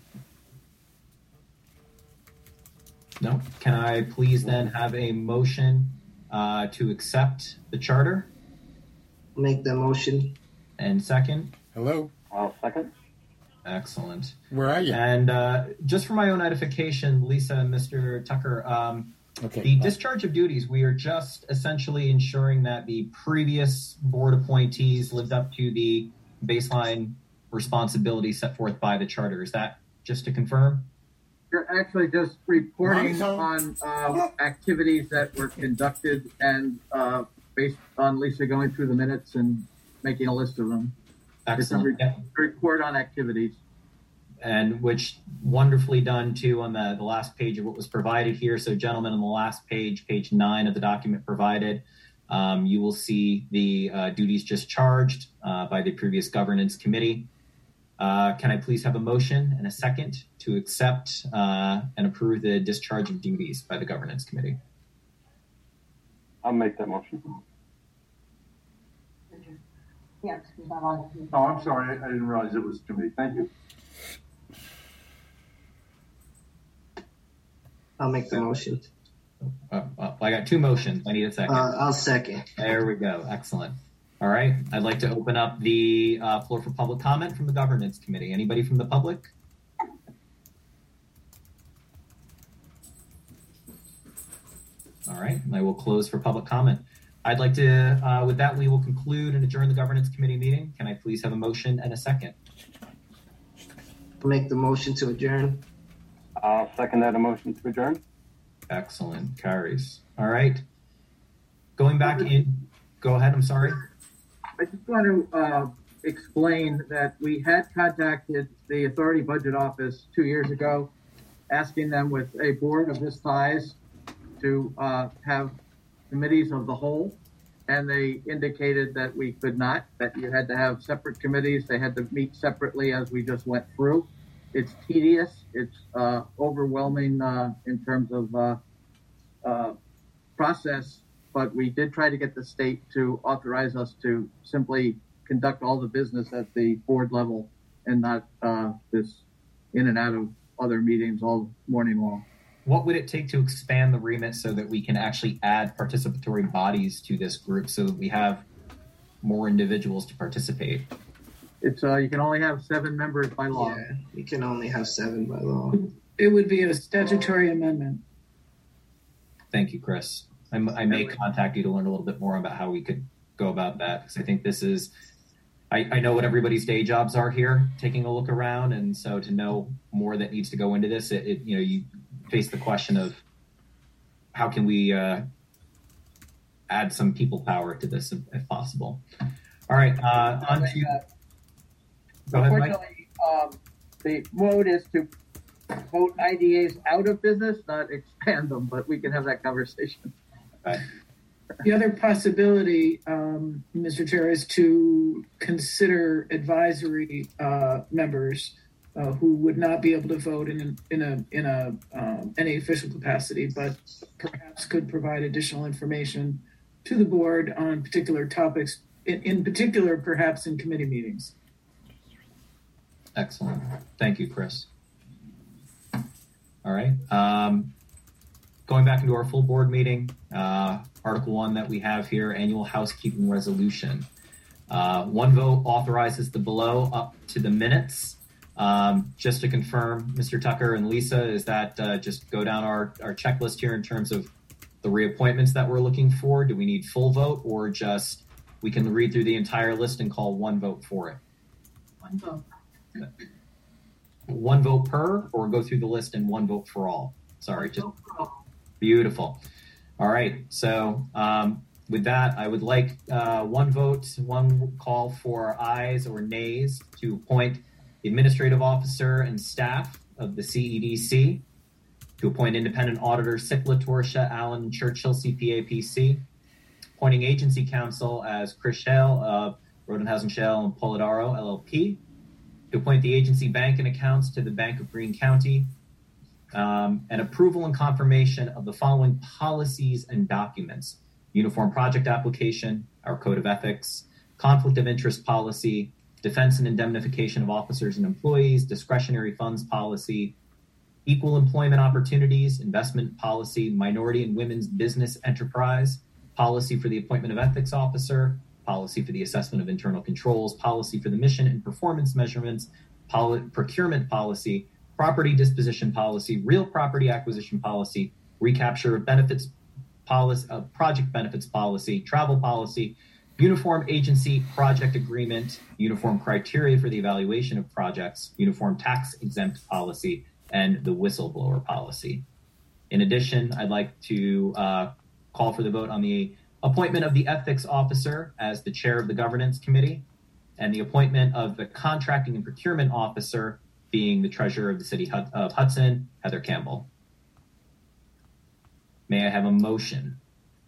No? Can I please then have a motion uh, to accept the charter? Make the motion. And second? Hello? I'll second. Excellent. Where are you? And uh, just for my own edification, Lisa and Mister Tucker, um, Okay. the discharge of duties, we are just essentially ensuring that the previous board appointees lived up to the baseline responsibilities set forth by the charter. Is that just to confirm? You're actually just reporting Monzo. on uh, activities that were conducted and uh, based on Lisa going through the minutes and making a list of them. It's a Excellent. re- Yeah. report on activities. And which wonderfully done too on the, the last page of what was provided here. So gentlemen, on the last page, page nine of the document provided, um, you will see the uh, duties discharged uh, by the previous governance committee. Uh, can I please have a motion and a second to accept uh, and approve the discharge of duties by the governance committee? I'll make that motion. Yeah, she's not on it. Oh, I'm sorry, I I didn't realize it was to me. Thank you. I'll make the motion. Uh, uh, I got two motions. I need a second. Uh, I'll second. There we go. Excellent. All right. I'd like to open up the uh, floor for public comment from the governance committee. Anybody from the public? All right. And I will close for public comment. I'd like to, uh, with that, we will conclude and adjourn the governance committee meeting. Can I please have a motion and a second? Make the motion to adjourn. I'll second that motion to adjourn. Excellent. Carries. All right. Going back in. Go ahead. I'm sorry. I just want to uh, explain that we had contacted the Authority Budget Office two years ago, asking them with a board of this size to uh, have committees of the whole, and they indicated that we could not, that you had to have separate committees. They had to meet separately as we just went through. It's tedious. It's uh, overwhelming uh, in terms of uh, uh, process. But we did try to get the state to authorize us to simply conduct all the business at the board level and not uh, this in and out of other meetings all morning long. What would it take to expand the remit so that we can actually add participatory bodies to this group so that we have more individuals to participate? It's uh, you can only have seven members by law. Yeah, you can only have seven by law. It would be a statutory amendment. Thank you, Chris. I'm, I may contact you to learn a little bit more about how we could go about that, because I think this is, I, I know what everybody's day jobs are here, taking a look around, and so to know more that needs to go into this, it, it you know, you face the question of how can we uh, add some people power to this if, if possible. All right, uh, on to, go ahead, Mike. Unfortunately, um, the mode is to vote I D As out of business, not expand them, but we can have that conversation. Okay. The other possibility, um, Mister Chair, is to consider advisory uh, members uh, who would not be able to vote in a, in a in a um, any official capacity, but perhaps could provide additional information to the board on particular topics. In, in particular, perhaps in committee meetings. Excellent. Thank you, Chris. All right. Um, going back into our full board meeting, uh, Article one that we have here, annual housekeeping resolution. Uh, one vote authorizes the below up to the minutes. Um, just to confirm, Mister Tucker and Lisa, is that uh, just go down our, our checklist here in terms of the reappointments that we're looking for? Do we need full vote, or just we can read through the entire list and call one vote for it? One vote. One vote per, or go through the list and one vote for all? Sorry, just beautiful. All right. So um, with that, I would like uh, one vote, one call for ayes or nays to appoint the administrative officer and staff of the C E D C, to appoint independent auditor Sikla Torsha Allen Churchill C P A P C, appointing agency counsel as Chris Shale of Rodenhausen Shale and Polidoro L L P, to appoint the agency bank and accounts to the Bank of Greene County, um, and approval and confirmation of the following policies and documents: uniform project application, our code of ethics, conflict of interest policy, defense and indemnification of officers and employees, discretionary funds policy, equal employment opportunities, investment policy, minority and women's business enterprise, policy for the appointment of ethics officer, policy for the assessment of internal controls, policy for the mission and performance measurements, poli- procurement policy, property disposition policy, real property acquisition policy, recapture of benefits policy, uh, project benefits policy, travel policy, uniform agency project agreement, uniform criteria for the evaluation of projects, uniform tax exempt policy, and the whistleblower policy. In addition, I'd like to uh, call for the vote on the appointment of the ethics officer as the chair of the governance committee, and the appointment of the contracting and procurement officer being the treasurer of the city of Hudson, Heather Campbell. May I have a motion?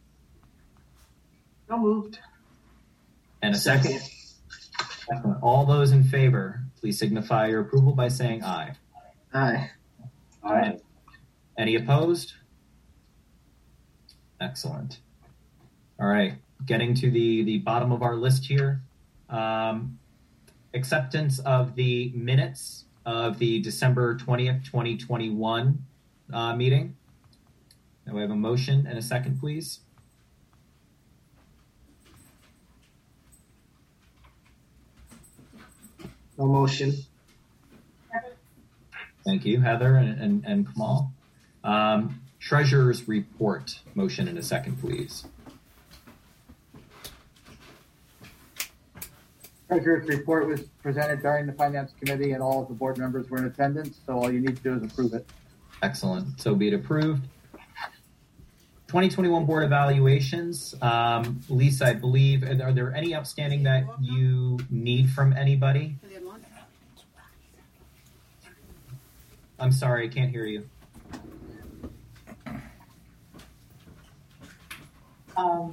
So moved. And a second? Second. All those in favor, please signify your approval by saying aye. Aye. Aye. Any opposed? Excellent. All right, getting to the, the bottom of our list here. Um, acceptance of the minutes of the December twentieth, twenty twenty-one uh, meeting. Now we have a motion and a second, please. No motion. Thank you, Heather and, and, and Kamal. Um, treasurer's report, motion and a second, please. Treasurer's report was presented during the Finance Committee, and all of the board members were in attendance, so all you need to do is approve it. Excellent. So be it approved. twenty twenty-one board evaluations. Um, Lisa, I believe, are there any outstanding that you need from anybody? I'm sorry, I can't hear you. Um,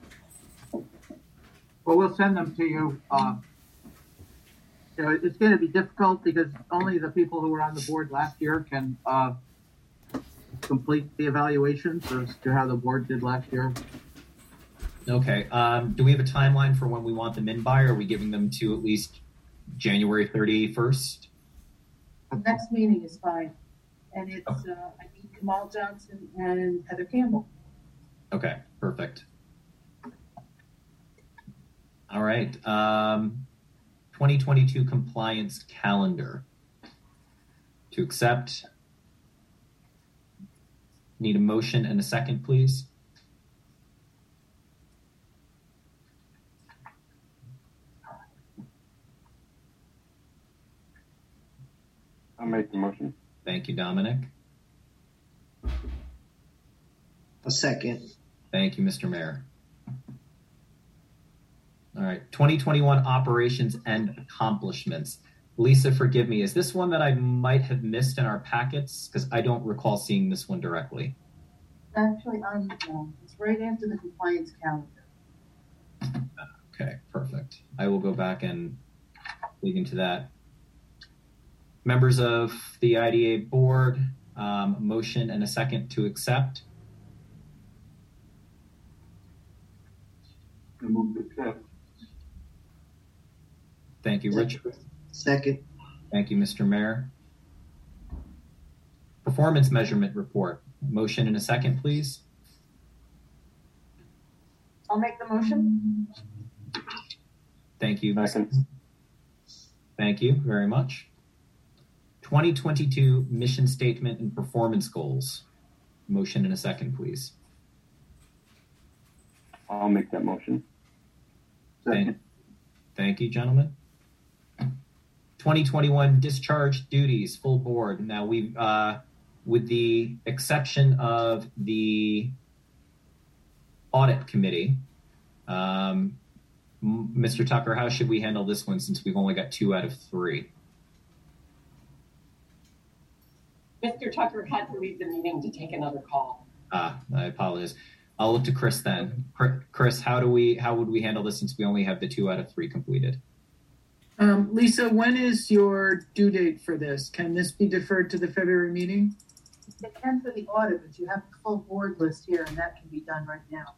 Well, we'll send them to you. Uh, you know, it's going to be difficult because only the people who were on the board last year can uh, complete the evaluations as to how the board did last year. Okay. Um, do we have a timeline for when we want them in by? Or are we giving them to at least January thirty-first? the next meeting is fine. And it's, uh, I need Kamal Johnson and Heather Campbell. Okay, perfect. All right. Um, twenty twenty-two compliance calendar. To accept. Need a motion and a second, please. I'll make the motion. Thank you, Dominic. A second. Thank you, Mister Mayor. All right, twenty twenty-one operations and accomplishments. Lisa, forgive me. Is this one that I might have missed in our packets? Because I don't recall seeing this one directly. Actually, on, um, it's right after the compliance calendar. Okay, perfect. I will go back and dig into that. Members of the I D A board, um, motion and a second to accept. I move to accept. Thank you, Richard. Second. Thank you, Mister Mayor. Performance measurement report. Motion and a second, please. I'll make the motion. Thank you. Second. Thank you very much. twenty twenty-two mission statement and performance goals. Motion and a second, please. I'll make that motion. Thank, thank you, gentlemen. twenty twenty-one discharge duties, full board. Now we've, uh, with the exception of the audit committee, Um, M- Mister Tucker, how should we handle this one since we've only got two out of three? Mister Tucker had to leave the meeting to take another call. Ah, I apologize. I'll look to Chris then. Chris, how do we, how would we handle this since we only have the two out of three completed? Um, Lisa, when is your due date for this? Can this be deferred to the February meeting? It can for the audit, but you have the full board list here, and that can be done right now.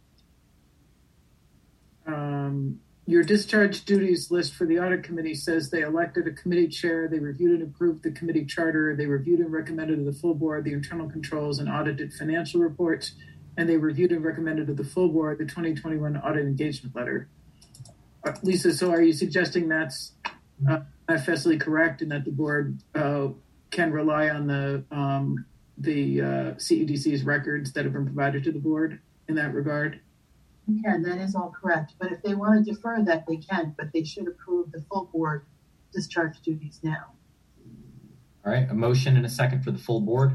Um, your discharge duties list for the audit committee says they elected a committee chair, they reviewed and approved the committee charter, they reviewed and recommended to the full board the internal controls and audited financial reports, and they reviewed and recommended to the full board the twenty twenty-one audit engagement letter. Uh, Lisa, so are you suggesting that's uh, manifestly correct and that the board uh, can rely on the um, the uh, C E D C's records that have been provided to the board in that regard? Yeah, that is all correct. But if they want to defer that, they can, but they should approve the full board discharge duties now. All right, a motion and a second for the full board.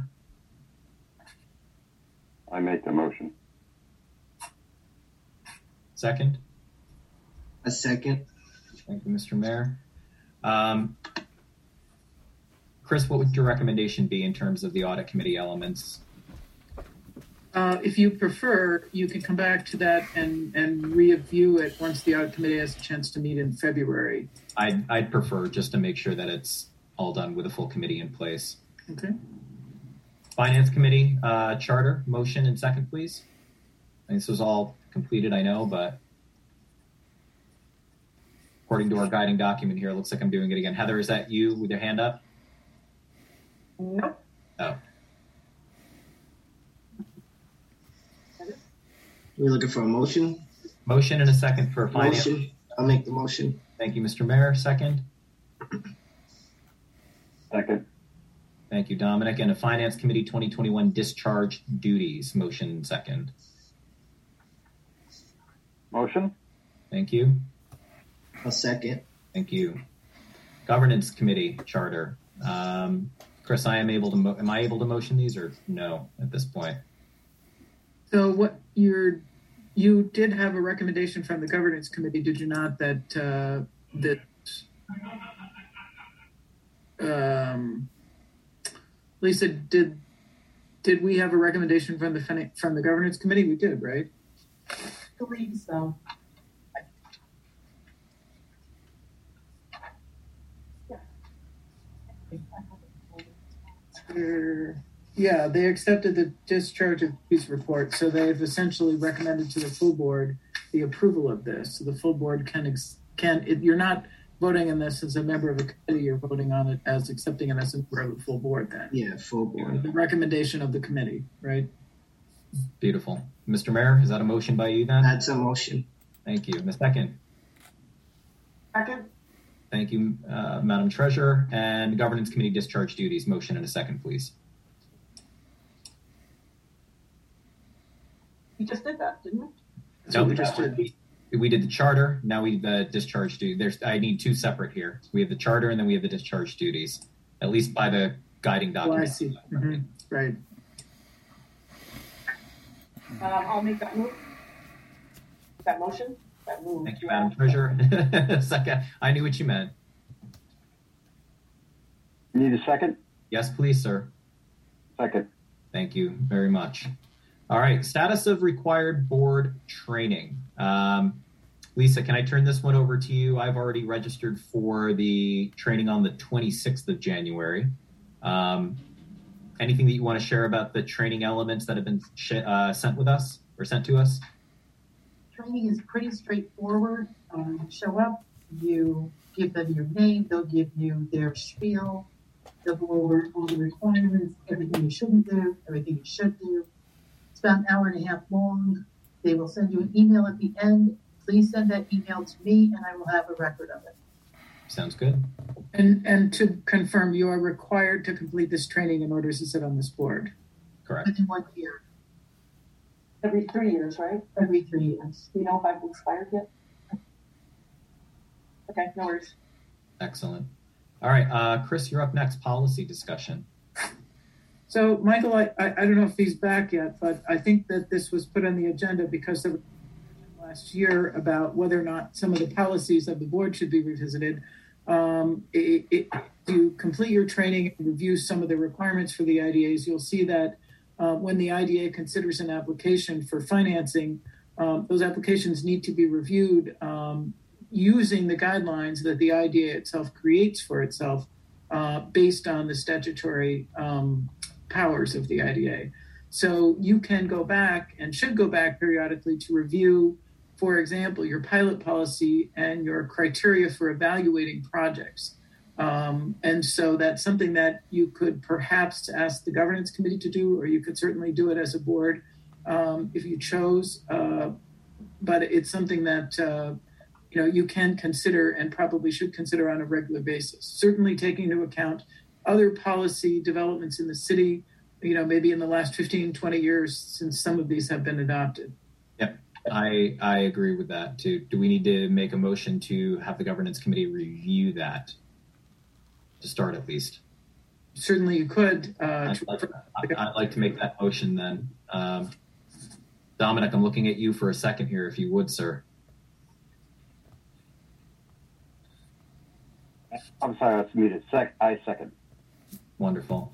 I make the motion. Second. A second. Thank you, Mister Mayor. Um, Chris, what would your recommendation be in terms of the audit committee elements? Uh, if you prefer, you can come back to that and, and review it once the audit committee has a chance to meet in February. I'd, I'd prefer just to make sure that it's all done with a full committee in place. Okay. Finance committee uh, charter, motion and second, please. And this was all completed, I know, but according to our guiding document here, it looks like I'm doing it again. Heather, is that you with your hand up? Nope. Oh. We're looking for a motion. Motion and a second for finance. Motion. I'll make the motion. Thank you, Mister Mayor. Second. Second. Thank you, Dominic. And a finance committee twenty twenty-one discharge duties. Motion and second. Motion. Thank you. A second. Thank you. Governance committee charter. Um, Chris, I am able to. Mo- am I able to motion these or no at this point? So what you're, you did have a recommendation from the governance committee, did you not, that uh, that um, Lisa, did did we have a recommendation from the from the governance committee? We did, right? I believe so. They're, yeah, they accepted the discharge of duties report, so they've essentially recommended to the full board the approval of this. So the full board can ex- can it, you're not voting on this as a member of a committee; you're voting on it as accepting it as a member of the full board. Then, yeah, full board. The recommendation of the committee, right? Beautiful, Mister Mayor. Is that a motion by you then? That's a motion. Thank you. Miz Second. Second. Thank you, uh, Madam Treasurer. And Governance Committee discharge duties. Motion and a second, please. We just did that, didn't we? No, we we just did. We, we did the charter. Now we the discharge duty. There's I need two separate here. We have the charter and then we have the discharge duties. At least by the guiding Oh, document. I see. Mm-hmm. Right. Um, I'll make that move. That motion. That move. Thank you, Madam Treasurer. Second. I knew what you meant. Need a second? Yes, please, sir. Second. Thank you very much. All right. Status of required board training. Um, Lisa, can I turn this one over to you? I've already registered for the training on the twenty-sixth of January. Um, anything that you want to share about the training elements that have been sh- uh, sent with us or sent to us? Training is pretty straightforward. Um, you show up, you give them your name, they'll give you their spiel, they'll go over all the requirements, everything you shouldn't do, everything you should do. It's about an hour and a half long. They will send you an email at the end. Please send that email to me and I will have a record of it. Sounds good. And and to confirm, you are required to complete this training in order to sit on this board. Correct. Within one year. Every three years, right? Every three years. Do you know if I've expired yet? Okay, no worries. Excellent. All right, uh, Chris, you're up next. Policy discussion. So, Michael, I, I, I don't know if he's back yet, but I think that this was put on the agenda because of last year about whether or not some of the policies of the board should be revisited. Um, it, it, you complete your training and review some of the requirements for the I D As, you'll see that uh, when the I D A considers an application for financing, um, those applications need to be reviewed um, using the guidelines that the I D A itself creates for itself uh, based on the statutory um, powers of the I D A. So you can go back and should go back periodically to review, for example, your pilot policy and your criteria for evaluating projects. Um, and so that's something that you could perhaps ask the governance committee to do, or you could certainly do it as a board um, if you chose. Uh, but it's something that uh, you know you can consider and probably should consider on a regular basis. Certainly taking into account other policy developments in the city, you know, maybe in the last fifteen, twenty years since some of these have been adopted. Yep. I, I agree with that too. Do we need to make a motion to have the governance committee review that? To start at least. Certainly you could. Uh, I'd, like, I'd like to make that motion then. Um, Dominic, I'm looking at you for a second here, if you would, sir. I'm sorry, I was muted. Sec- I second. Wonderful.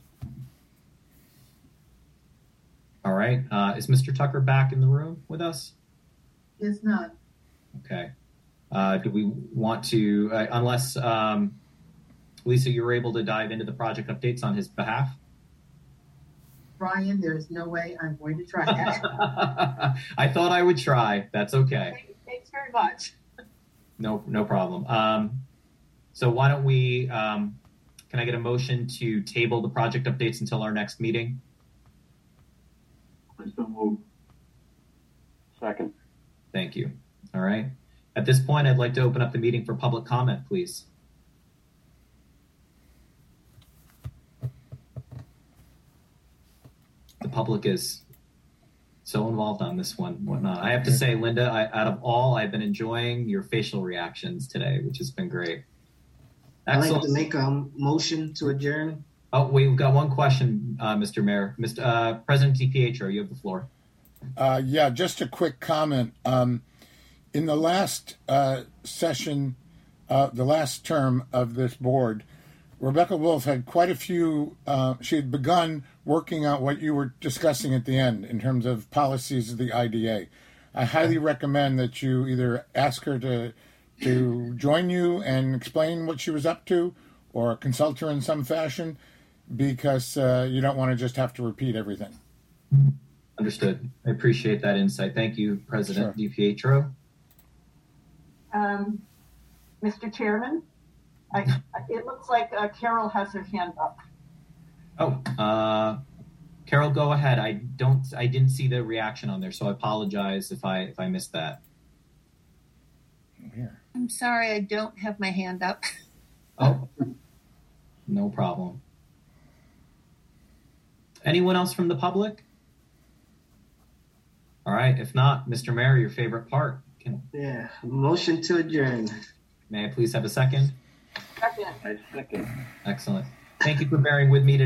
All right. Uh, is Mister Tucker back in the room with us? Yes, not. Okay. Uh, do we want to, uh, unless... Um, Lisa, you were able to dive into the project updates on his behalf? Brian, there's no way I'm going to try that. I thought I would try. That's okay. Thanks very much. No, no problem. Um, so why don't we, um, can I get a motion to table the project updates until our next meeting? I so move. Second. Thank you. All right. At this point, I'd like to open up the meeting for public comment, please. The public is so involved on this one, whatnot. I have to say, Linda, I, out of all, I've been enjoying your facial reactions today, which has been great. I'd Excellent. like to make a motion to adjourn. Oh, we've got one question, uh, Mister Mayor. Mister Uh, President DiPietro, you have the floor. Uh, yeah, just a quick comment. Um, in the last uh, session, uh, the last term of this board, Rebecca Wolf had quite a few, uh, she had begun working out what you were discussing at the end in terms of policies of the I D A. I highly recommend that you either ask her to to join you and explain what she was up to, or consult her in some fashion, because uh, you don't want to just have to repeat everything. Understood. I appreciate that insight. Thank you, President Sure. DiPietro. Um, Mister Chairman, I, it looks like uh, Carol has her hand up. Oh, uh, Carol, go ahead. I don't, I didn't see the reaction on there, so I apologize if I if I missed that. Here. I'm sorry, I don't have my hand up. Oh, no problem. Anyone else from the public? All right. If not, Mister Mayor, your favorite part. Can, Yeah, motion to adjourn. may I please have a second? Second. I second. Excellent. Thank you for bearing with me today.